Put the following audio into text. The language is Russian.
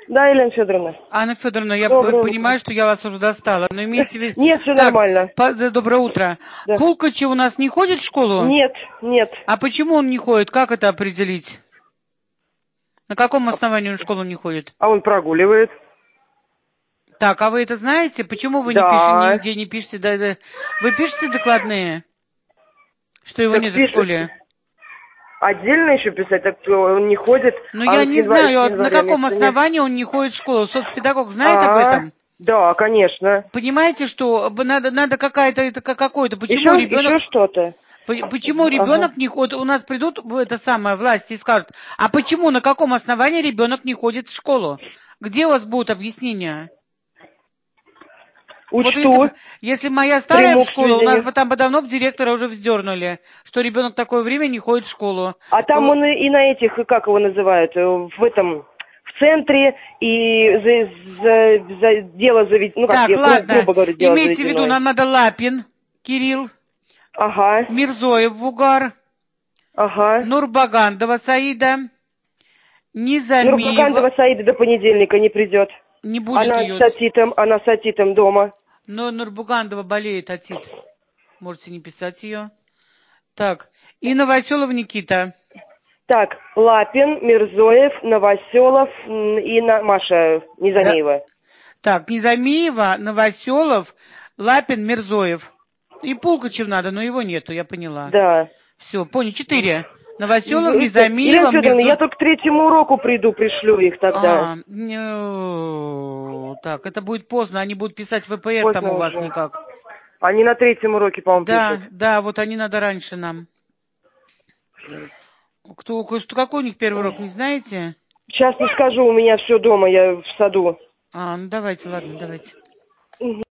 Да, Елена Федоровна. Анна Федоровна, я Доброе понимаю, утро. что я вас уже достала, но имейте в виду... Нет, все Так, нормально. доброе утро. Да. Пулкачев у нас не ходит в школу? Нет, нет. А почему он не ходит? Как это определить? На каком основании он в школу не ходит? А он прогуливает. Так, а вы это знаете? Почему вы Да. нигде не пишете? Вы пишете докладные, что его Так нет в пишет. школе? Отдельно еще писать, так он не ходит. Но А я он с не знаю, на января каком месяца нет. основании он не ходит в школу. Соцпедагог знает об этом? Да, конечно. Понимаете, что надо какое-то. Еще что-то. Почему Ага. ребенок не ходит? У нас придут в это самое власти и скажут, а почему, на каком основании ребенок не ходит в школу? Где у вас будут объяснения? Вот Учту. если моя старая в Приму к школу, у нас сведению. бы там бы давно директора уже вздернули, что ребенок такое время не ходит в школу. А там он и на этих, как его называют, в центре, и за дело заведено, ну как, Так, ладно, грубо говоря, дело имейте в виду, заведено. нам надо Лапин, Кирилл, Ага, Мирзоев Вугар, ага. Нурбагандова Саида, Нурбагандова Низамиева, Саида до понедельника не придет. не будет ее. Она с отитом дома. Но Нурбагандова болеет, отит. Можете не писать ее. Так, и Новоселов Никита. Так, Лапин, Мирзоев, Новоселов и Маша Низамеева. Так, Низамиева, Новоселов, Лапин, Мирзоев. И Пулкачев надо, но его нету, я поняла. Да. Все, понял, 4. Новоселов, Елена Низамиева, Федоровна, я Мирзоев. только к 3-му уроку пришлю их тогда. Так, это будет поздно, они будут писать ВПР там Поздно у вас уже. никак. Они на 3-м уроке, по-моему, пишут. Да, вот они надо раньше нам. Какой у них первый урок, не знаете? Сейчас не скажу, у меня все дома, я в саду. Ну давайте, ладно, давайте.